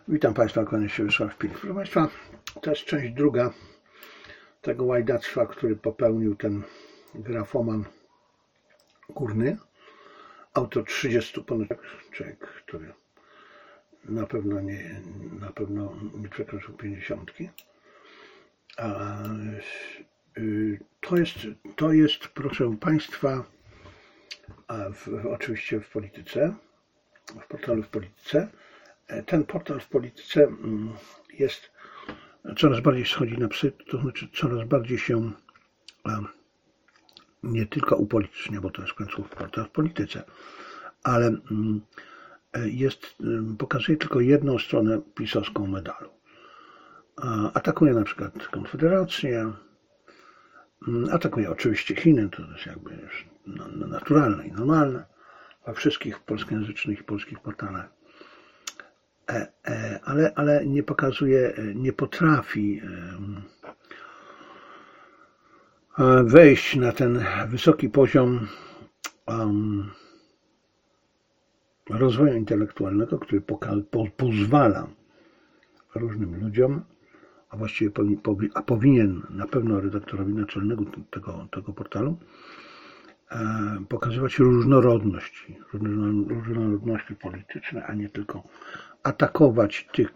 Witam Państwa, kłaniam się Wiesław Pilch. Proszę Państwa, to jest część druga tego łajdactwa, który popełnił ten grafoman górny, autor 30 ponad człowiek, który na pewno nie przekroczył 50. To jest, proszę Państwa, oczywiście w polityce, w portalu w polityce. Ten portal w polityce jest coraz bardziej schodzi na psy, to znaczy coraz bardziej się nie tylko upolitycznia, bo to jest w końcu portal w polityce, ale pokazuje tylko jedną stronę pisowską medalu. Atakuje na przykład Konfederację, atakuje oczywiście Chiny, to jest jakby już naturalne i normalne we wszystkich polskojęzycznych i polskich portalach. Ale nie pokazuje, nie potrafi wejść na ten wysoki poziom rozwoju intelektualnego, który pozwala różnym ludziom, a właściwie powinien na pewno redaktorowi naczelnego tego portalu pokazywać różnorodności polityczne, a nie tylko atakować tych,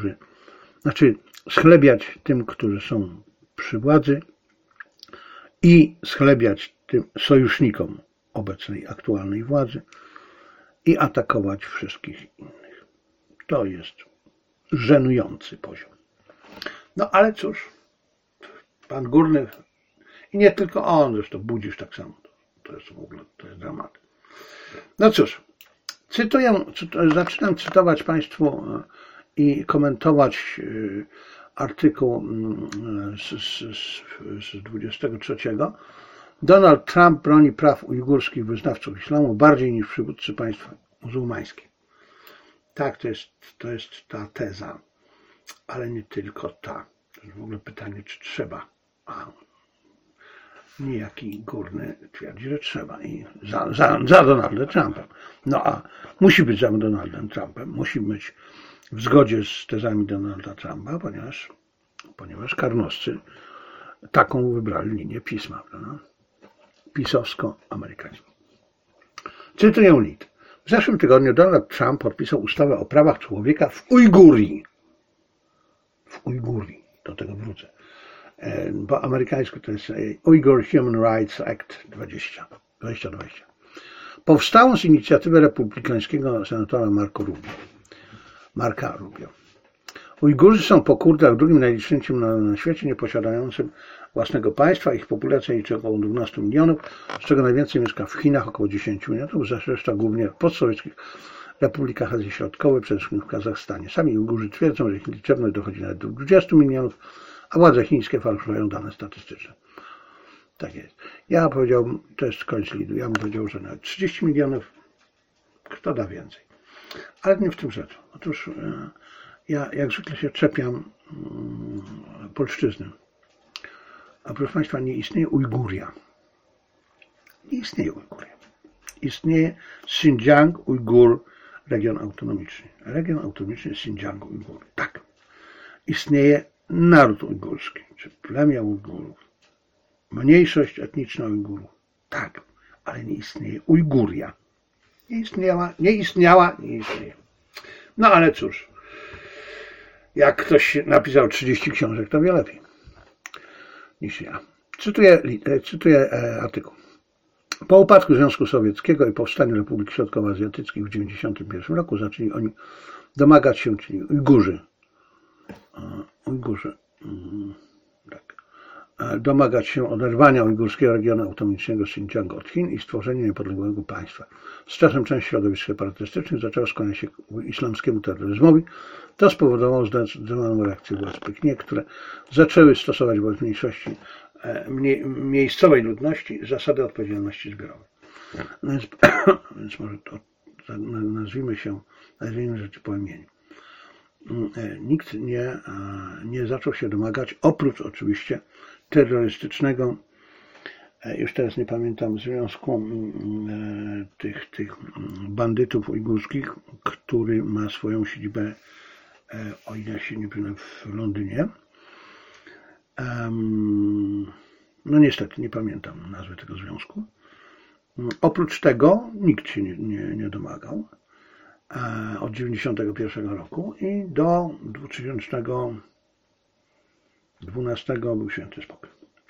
schlebiać tym, którzy są przy władzy i schlebiać tym sojusznikom obecnej, aktualnej władzy i atakować wszystkich innych. To jest żenujący poziom. No ale cóż, pan Górny i nie tylko on, zresztą Budzisz tak samo. To jest w ogóle, to jest dramat. No cóż, zaczynam cytować Państwu i komentować artykuł z 23. Donald Trump broni praw ujgurskich wyznawców islamu bardziej niż przywódcy państw muzułmańskich. Tak, to jest ta teza, ale nie tylko ta. To jest w ogóle pytanie, czy trzeba. Niejaki Górny twierdzi, że trzeba i za Donaldem Trumpem. No a musi być za Donaldem Trumpem, musi być w zgodzie z tezami Donalda Trumpa, ponieważ karnoscy taką wybrali linię pisma, prawda? Pisowsko-amerykańską. Cytuję Lid. W zeszłym tygodniu Donald Trump podpisał ustawę o prawach człowieka w Ujgurii. W Ujgurii, do tego wrócę. Po amerykańsku to jest Uyghur Human Rights Act 2020. Powstało z inicjatywy republikańskiego senatora Marka Rubio. Ujgurzy są po Kurdach drugim najliczniejszym narodem na świecie, nieposiadającym własnego państwa. Ich populacja liczy około 12 milionów, z czego najwięcej mieszka w Chinach, około 10 milionów, reszta głównie w postsowieckich republikach Azji Środkowej, przede wszystkim w Kazachstanie. Sami Ujgurzy twierdzą, że ich liczebność dochodzi nawet do 20 milionów, a władze chińskie fałszują dane statystyczne. Tak jest. Ja powiedziałbym, to jest koniec Lidu, ja bym powiedział, że nawet 30 milionów, kto da więcej. Ale nie w tym rzecz. Otóż ja jak zwykle się czepiam polszczyzny. A proszę Państwa, nie istnieje Ujguria. Nie istnieje Ujguria. Istnieje Xinjiang Ujgur, region autonomiczny. Region autonomiczny Xinjiang Ujgur. Tak. Istnieje naród ujgurski, czy plemię Ujgurów. Mniejszość etniczna Ujgurów. Tak. Ale nie istnieje Ujguria. Nie istniała. No ale cóż. Jak ktoś napisał 30 książek, to wie lepiej niż ja. Cytuję artykuł. Po upadku Związku Sowieckiego i powstaniu Republik Środkowoazjatyckich w 1991 roku zaczęli oni domagać się, czyli Ujgurzy, domagać się oderwania ujgurskiego regionu autonomicznego Xinjiangu od Chin i stworzenia niepodległego państwa. Z czasem część środowisk separatystycznych zaczęła skłaniać się ku islamskiemu terroryzmowi. To spowodowało zdecydowaną reakcję władz w Pekinie, które zaczęły stosować wobec mniejszości miejscowej ludności zasady odpowiedzialności zbiorowej. Więc może to nazwijmy rzeczy po imieniu. Nikt nie zaczął się domagać, oprócz oczywiście terrorystycznego, już teraz nie pamiętam związku tych bandytów ujgurskich, który ma swoją siedzibę o ile się nie mylę, w Londynie. No niestety nie pamiętam nazwy tego związku. Oprócz tego nikt się nie domagał od 1991 roku i do 2012 był święty spokój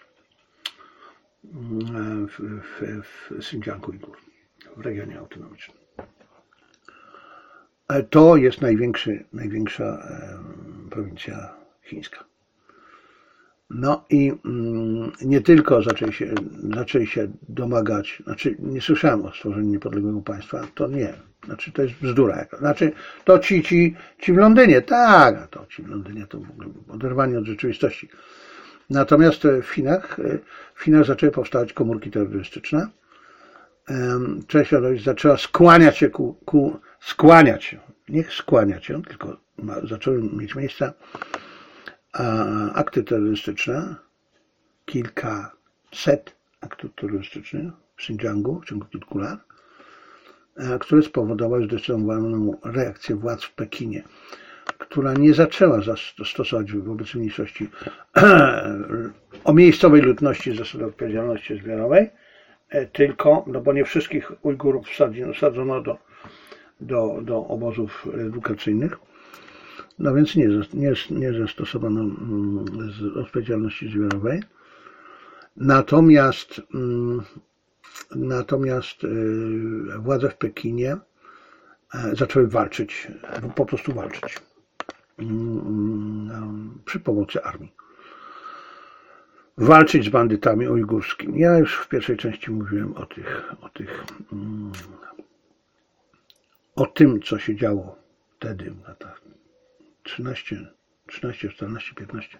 w Xinjiangu Ujgur, w regionie autonomicznym. To jest największa prowincja chińska. No i nie tylko zaczęli się domagać, znaczy nie słyszałem o stworzeniu niepodległego państwa, to nie, znaczy to jest bzdura. Znaczy to ci w Londynie, tak, to ci w Londynie to w ogóle oderwanie od rzeczywistości. Natomiast w Chinach zaczęły powstawać komórki terrorystyczne. Część środowisk zaczęła skłaniać się, nie skłaniać się, tylko zaczęły mieć miejsce akty terrorystyczne, kilkaset aktów terrorystycznych w Xinjiangu w ciągu kilku lat, które spowodowały zdecydowaną reakcję władz w Pekinie, która nie zaczęła stosować wobec mniejszości o miejscowej ludności zasady odpowiedzialności zbiorowej, tylko, no bo nie wszystkich Ujgurów wsadzono do obozów edukacyjnych, no więc nie zastosowano odpowiedzialności zbiorowej. Natomiast władze w Pekinie zaczęły walczyć, po prostu walczyć przy pomocy armii. Walczyć z bandytami ujgurskimi. Ja już w pierwszej części mówiłem o tym, co się działo wtedy w latach 13, 14, 15.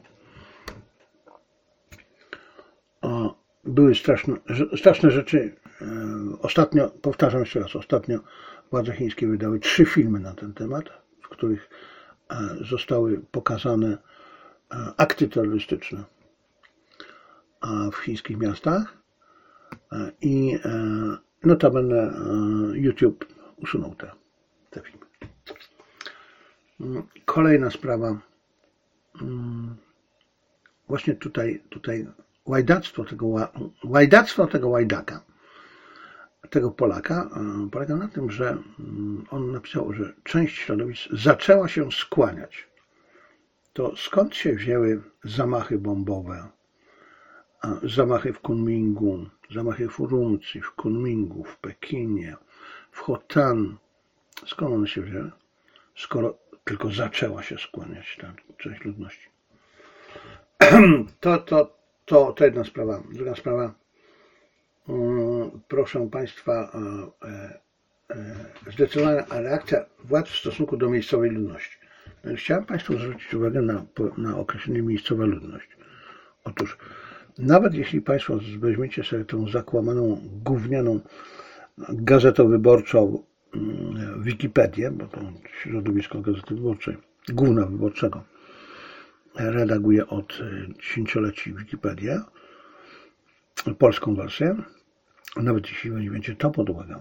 Były straszne rzeczy. Ostatnio, powtarzam jeszcze raz, władze chińskie wydały 3 filmy na ten temat, w których zostały pokazane akty terrorystyczne w chińskich miastach i notabene YouTube usunął te filmy. Kolejna sprawa, właśnie tutaj łajdactwo tego łajdaka, tego Polaka polega na tym, że on napisał, że część środowisk zaczęła się skłaniać. To skąd się wzięły zamachy bombowe, zamachy w Kunmingu, zamachy w Urumqi, w Kunmingu, w Pekinie, w Hotan? Skąd one się wzięły? Skoro tylko zaczęła się skłaniać ta część ludności. To jedna sprawa. Druga sprawa, proszę Państwa, zdecydowana reakcja władz w stosunku do miejscowej ludności. Chciałem Państwu zwrócić uwagę na określenie miejscowa ludność. Otóż, nawet jeśli Państwo weźmiecie sobie tą zakłamaną, gównianą gazetę wyborczą Wikipedię, bo to środowisko Gazety Wyborczej, Gówna Wyborczego, redaguje od 10-leci Wikipedię, polską wersję, nawet jeśli weźmiecie to pod uwagę.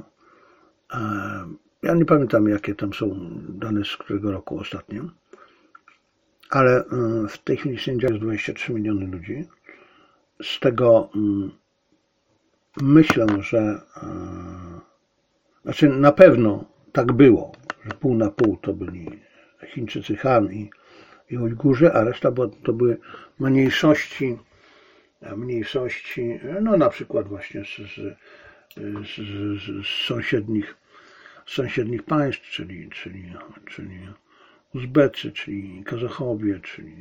Ja nie pamiętam, jakie tam są dane z którego roku ostatnio, ale w tej chwili sędzia jest 23 miliony ludzi. Z tego myślę, że znaczy na pewno tak było, że pół na pół to byli Chińczycy Han i Ujgurzy, a reszta to były mniejszości, no na przykład właśnie z sąsiednich państw, czyli Uzbecy, czyli Kazachowie, czyli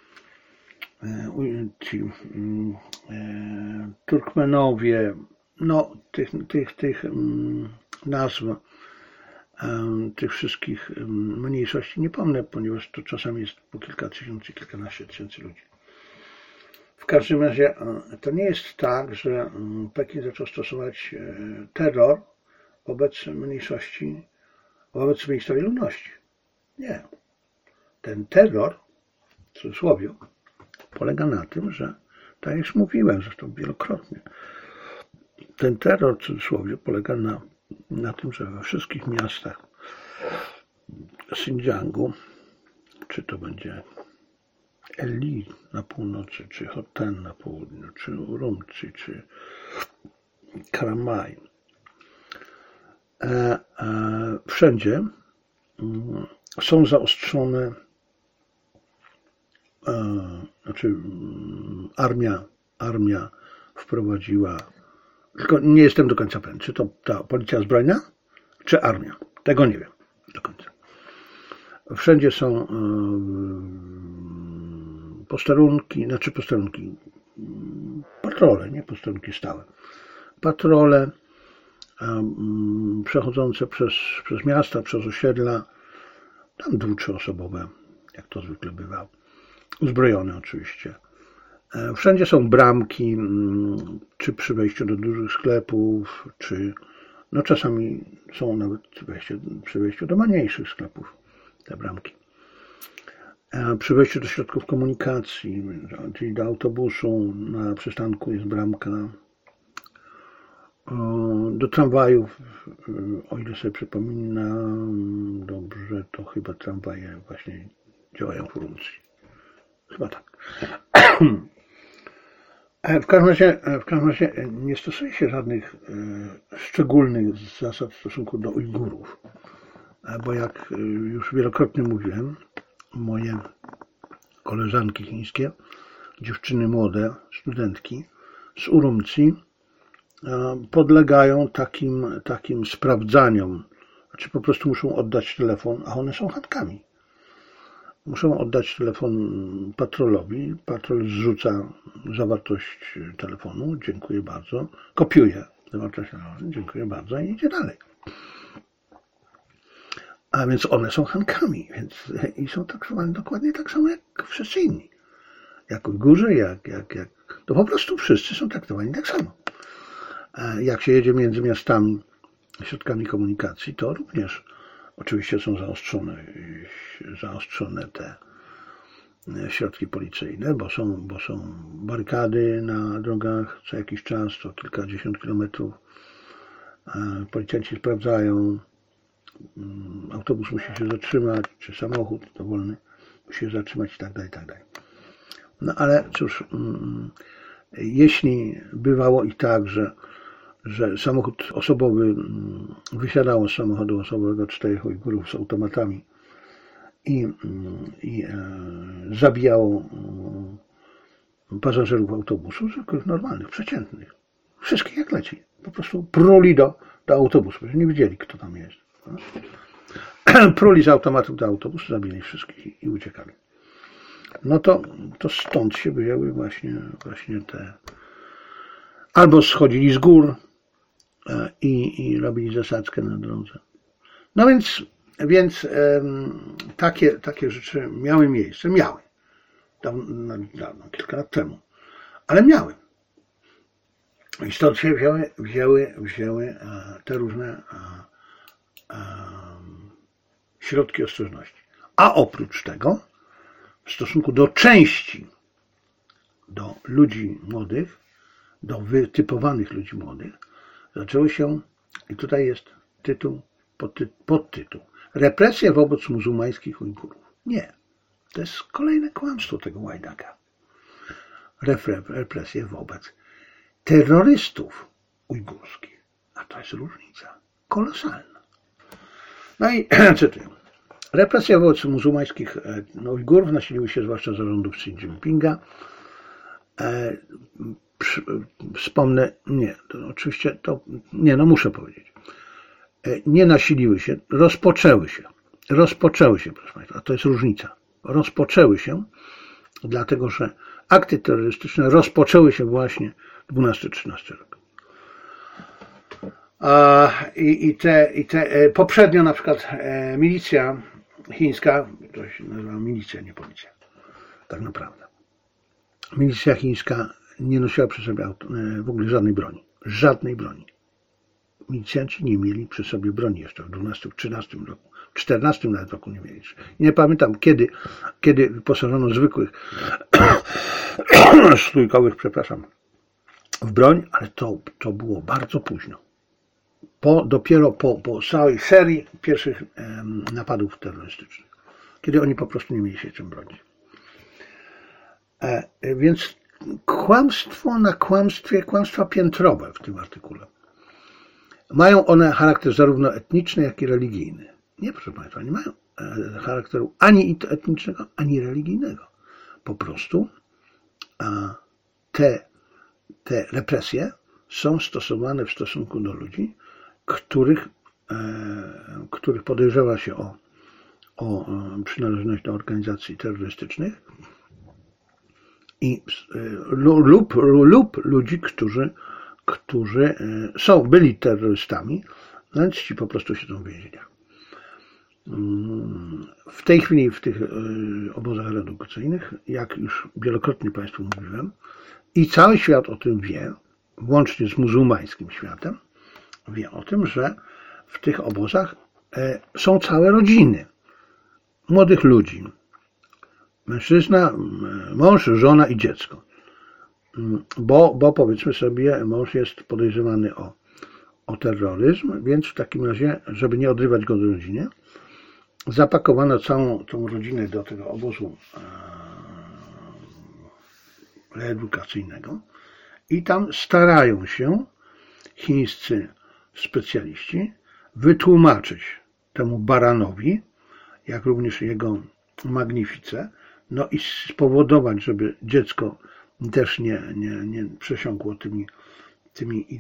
Turkmenowie, no tych nazw, tych wszystkich mniejszości nie pomnę, ponieważ to czasami jest po kilka tysięcy, kilkanaście tysięcy ludzi. W każdym razie to nie jest tak, że Pekin zaczął stosować terror wobec mniejszości, wobec miejscowej ludności. Nie. Ten terror, w cudzysłowie, polega na tym, że, tak jak już mówiłem zresztą wielokrotnie, ten terror, w cudzysłowie, polega na tym, że we wszystkich miastach Xinjiangu, czy to będzie Eli na północy, czy Hoten na południu, czy Urumqi, czy Karamaj. Wszędzie są zaostrzone, znaczy armia wprowadziła, tylko nie jestem do końca pewien, czy to ta policja zbrojna, czy armia. Tego nie wiem do końca. Wszędzie są patrole, nie posterunki stałe. Patrole przechodzące przez miasta, przez osiedla, tam 2- 3-osobowe, jak to zwykle bywa, uzbrojone oczywiście. Wszędzie są bramki, czy przy wejściu do dużych sklepów, czy no czasami są nawet przy wejściu do mniejszych sklepów te bramki. Przy wejściu do środków komunikacji, czyli do autobusu, na przystanku jest bramka. Do tramwajów, o ile sobie przypominam dobrze, to chyba tramwaje właśnie działają w Urumqi. Chyba tak. W każdym razie nie stosuje się żadnych szczególnych zasad w stosunku do Ujgurów, bo jak już wielokrotnie mówiłem, moje koleżanki chińskie, dziewczyny młode, studentki z Urumqi podlegają takim sprawdzaniom, znaczy po prostu muszą oddać telefon, a one są chatkami. Muszą oddać telefon patrolowi, patrol zrzuca zawartość telefonu, dziękuję bardzo, kopiuje zawartość telefonu, dziękuję bardzo i idzie dalej. A więc one są Hankami, i są traktowane dokładnie tak samo jak wszyscy inni. Jak Ujgurzy, to po prostu wszyscy są traktowani tak samo. Jak się jedzie między miastami, środkami komunikacji, to również oczywiście są zaostrzone te środki policyjne, bo są barykady na drogach co jakiś czas, co kilkadziesiąt kilometrów. Policjanci sprawdzają, autobus musi się zatrzymać, czy samochód dowolny musi się zatrzymać i tak dalej, i tak dalej. No ale cóż, jeśli bywało i tak, że samochód osobowy, wysiadało z samochodu osobowego 4 Ujgurów z automatami i zabijało pasażerów autobusu, zwykłych, normalnych, przeciętnych. Wszystkich jak leci. Po prostu pruli do autobusu, bo nie wiedzieli, kto tam jest. Pruli z automatów do autobusu, zabili wszystkich i uciekali. No to stąd się wzięły właśnie te... Albo schodzili z gór i robili zasadzkę na drodze. No więc takie rzeczy miały miejsce. Miały. Dawno, kilka lat temu. Ale miały. I stąd się wzięły te różne środki ostrożności. A oprócz tego, w stosunku do części, do ludzi młodych, do wytypowanych ludzi młodych, zaczęło się, i tutaj jest tytuł, podtytuł, represje wobec muzułmańskich Ujgurów. Nie, to jest kolejne kłamstwo tego łajdaka. Represje wobec terrorystów ujgurskich. A to jest różnica kolosalna. No i cytuję. Represje wobec muzułmańskich Ujgurów nasiliły się zwłaszcza za rządów Xi Jinpinga. Wspomnę, muszę powiedzieć. Nie nasiliły się, rozpoczęły się, proszę Państwa, a to jest różnica. Rozpoczęły się, dlatego że akty terrorystyczne rozpoczęły się właśnie 12-13 rok. Poprzednio na przykład milicja chińska, to się nazywa milicja, nie policja, tak naprawdę. Milicja chińska nie nosiła przy sobie w ogóle żadnej broni. Milicjanci nie mieli przy sobie broni jeszcze w 12, 13 roku, w 14 nawet roku nie mieli. Nie pamiętam kiedy wyposażono zwykłych stójkowych, w broń, ale to było bardzo późno. Dopiero po całej serii pierwszych napadów terrorystycznych. kiedy oni po prostu nie mieli się czym bronić. Więc kłamstwo na kłamstwie, kłamstwa piętrowe w tym artykule. Mają one charakter zarówno etniczny, jak i religijny. Nie, proszę Państwa, nie mają charakteru ani etnicznego, ani religijnego. Po prostu te represje są stosowane w stosunku do ludzi, których podejrzewa się o przynależność do organizacji terrorystycznych lub ludzi, którzy byli terrorystami, więc ci po prostu siedzą w więzieniach. W tej chwili w tych obozach reedukacyjnych, jak już wielokrotnie Państwu mówiłem, i cały świat o tym wie, włącznie z muzułmańskim światem, wie o tym, że w tych obozach są całe rodziny młodych ludzi. Mężczyzna, mąż, żona i dziecko. Bo powiedzmy sobie, mąż jest podejrzewany o terroryzm, więc w takim razie, żeby nie odrywać go do rodziny, zapakowano całą tą rodzinę do tego obozu reedukacyjnego i tam starają się chińscy specjaliści wytłumaczyć temu baranowi, jak również jego magnifice, no i spowodować, żeby dziecko też nie przesiąkło tymi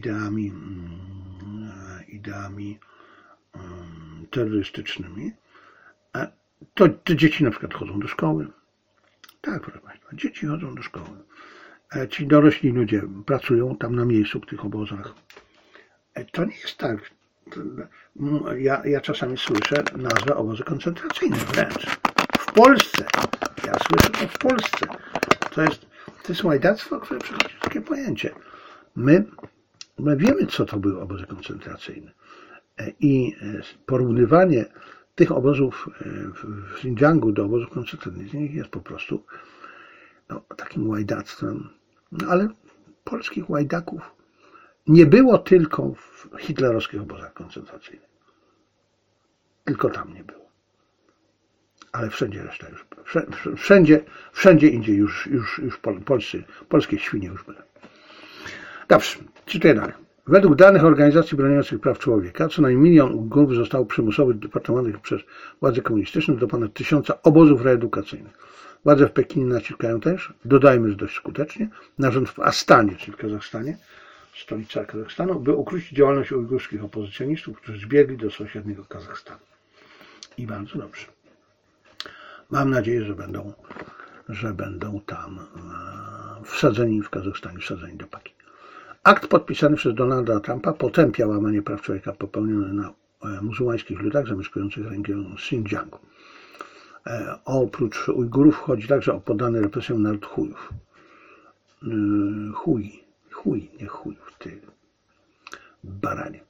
ideami terrorystycznymi. To te dzieci na przykład chodzą do szkoły. Tak, proszę Państwa, dzieci chodzą do szkoły. Ci dorośli ludzie pracują tam na miejscu w tych obozach. To nie jest tak. Ja czasami słyszę nazwę obozy koncentracyjne wręcz. W Polsce. Ja słyszę to w Polsce. To jest łajdactwo, które przechodzi takie pojęcie. My wiemy, co to były obozy koncentracyjne. I porównywanie tych obozów w Xinjiangu do obozów koncentracyjnych jest po prostu takim łajdactwem. No, ale polskich łajdaków nie było tylko w hitlerowskich obozach koncentracyjnych. Tylko tam nie było. Ale wszędzie reszta już była. Wszędzie indziej już polskie świnie już były. Dobrze, czytuję dalej. Według danych organizacji broniących praw człowieka, co najmniej 1 000 Ujgurów zostało przymusowo deportowanych przez władze komunistyczne do ponad 1000 obozów reedukacyjnych. Władze w Pekinie naciskają też, dodajmy, że dość skutecznie, na rząd w Astanie, czyli w Kazachstanie, stolica Kazachstanu, by ukrócić działalność ujgurskich opozycjonistów, którzy zbiegli do sąsiedniego Kazachstanu. I bardzo dobrze. Mam nadzieję, że będą tam wsadzeni w Kazachstanie, wsadzeni do Paki. Akt podpisany przez Donalda Trumpa potępia łamanie praw człowieka popełnione na muzułmańskich ludach zamieszkujących region Xinjiangu. Oprócz Ujgurów chodzi także o poddany represjom naród Chujów. Nie Chujów, ty baranie.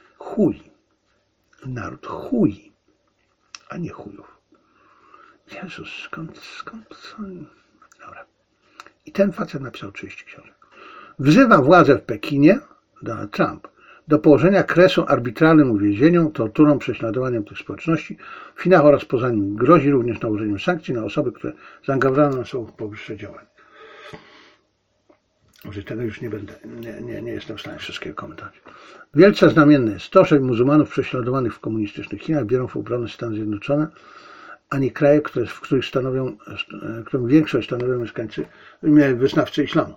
Naród Chuj, a nie Chujów. Jezus, skąd? Dobra. I ten facet napisał 30 książek. Wzywa władze w Pekinie, Donald Trump, do położenia kresu arbitralnym uwięzieniom, torturom, prześladowaniom tych społeczności w Chinach oraz poza nim. Grozi również nałożeniem sankcji na osoby, które zaangażowane są w powyższe działania. Może tego już nie będę, nie jestem w stanie wszystkiego komentować. Wielce znamienne jest to, że muzułmanów prześladowanych w komunistycznych Chinach biorą w obronę Stany Zjednoczone, a nie kraje, w których którym większość stanowią mieszkańcy, wyznawcy islamu.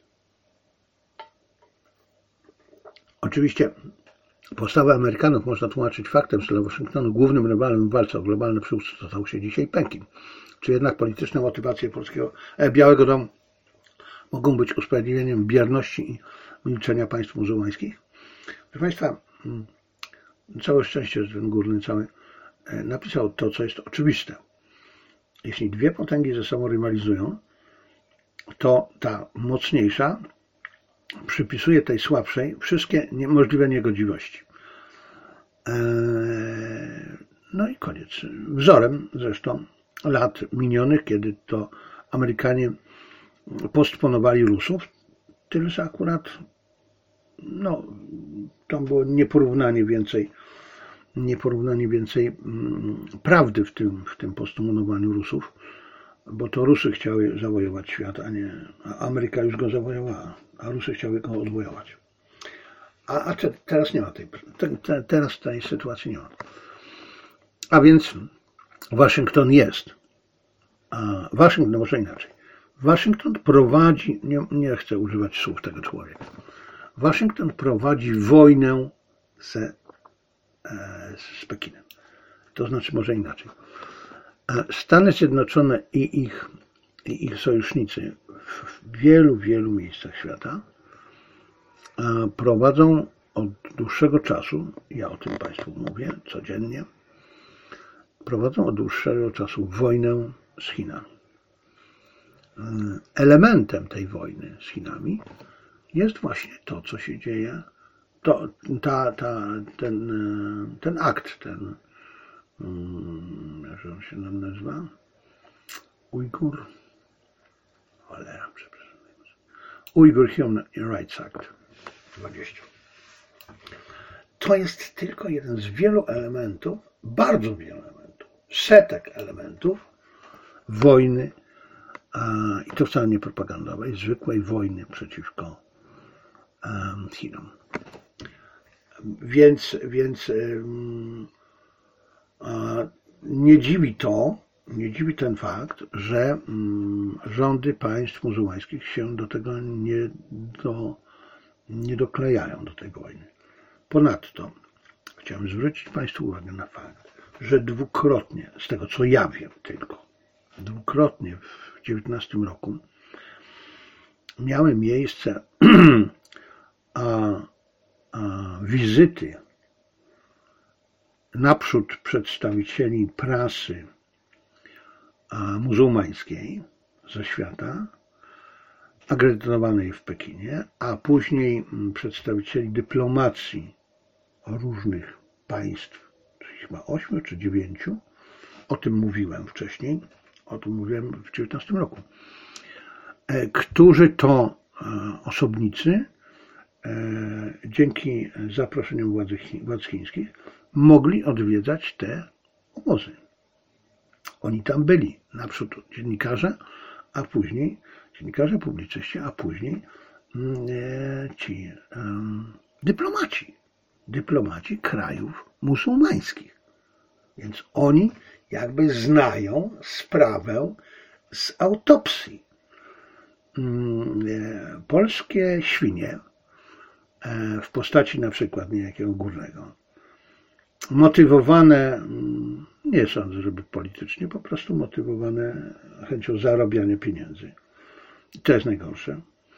Oczywiście postawę Amerykanów można tłumaczyć faktem, że dla Waszyngtonu głównym rywalem w walce o globalny przywództwo stał się dzisiaj Pekin. Czy jednak polityczne motywacje Białego Domu mogą być usprawiedliwieniem bierności i milczenia państw muzułmańskich? Proszę Państwa, całe szczęście, że ten górny napisał to, co jest oczywiste. Jeśli dwie potęgi ze sobą rywalizują, to ta mocniejsza przypisuje tej słabszej wszystkie możliwe niegodziwości. No i koniec. Wzorem zresztą lat minionych, kiedy to Amerykanie postponowali Rusów, tyle że akurat tam było nieporównanie więcej nieporównanie więcej prawdy w tym postumonowaniu Rusów, bo to Rusy chciały zawojować świat, a Ameryka już go zawojowała, a Rusy chciały go odwojować. A teraz nie ma teraz tej sytuacji nie ma. A więc Waszyngton jest. Waszyngton, może inaczej. Waszyngton prowadzi, nie chcę używać słów tego człowieka, Waszyngton prowadzi wojnę z Pekinem. To znaczy może inaczej. Stany Zjednoczone i ich sojusznicy w wielu miejscach świata prowadzą od dłuższego czasu, ja o tym Państwu mówię codziennie, prowadzą od dłuższego czasu wojnę z Chinami. Elementem tej wojny z Chinami jest właśnie to, co się dzieje, ten akt, jak on się nam nazywa? Uyghur Human Rights Act 20. To jest tylko jeden z wielu elementów, bardzo wielu elementów, setek elementów wojny, i to wcale nie propagandowej, zwykłej wojny przeciwko Chinom. Więc nie dziwi ten fakt, że rządy państw muzułmańskich się do tego nie doklejają, do tej wojny. Ponadto chciałem zwrócić Państwu uwagę na fakt, że dwukrotnie, z tego co ja wiem tylko, dwukrotnie w 19 roku miały miejsce wizyty naprzód przedstawicieli prasy muzułmańskiej ze świata, akredytowanej w Pekinie, a później przedstawicieli dyplomacji różnych państw, chyba 8 czy 9, o tym mówiłem wcześniej, o tym mówiłem w 19 roku, którzy to osobnicy dzięki zaproszeniom władz chińskich mogli odwiedzać te obozy. Oni tam byli, naprzód dziennikarze, a później dziennikarze, publicyści, a później ci dyplomaci krajów muzułmańskich. Więc oni jakby znają sprawę z autopsji. Polskie świnie w postaci na przykład niejakiego górnego, motywowane, nie sądzę, żeby politycznie, po prostu motywowane chęcią zarabiania pieniędzy. To jest najgorsze.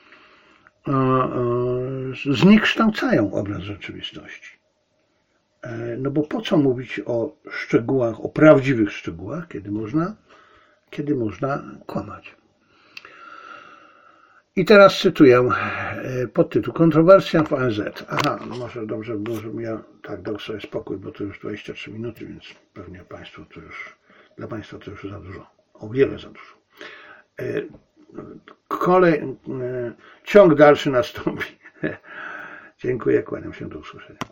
Zniekształcają obraz rzeczywistości. No bo po co mówić o szczegółach, o prawdziwych szczegółach, kiedy można kłamać. I teraz cytuję podtytuł Kontrowersja w ONZ. Aha, no może dobrze było, żebym ja tak dał sobie spokój, bo to już 23 minuty, więc pewnie dla Państwa to już za dużo, o wiele za dużo. Ciąg dalszy nastąpi. Dziękuję, kłaniam się, do usłyszenia.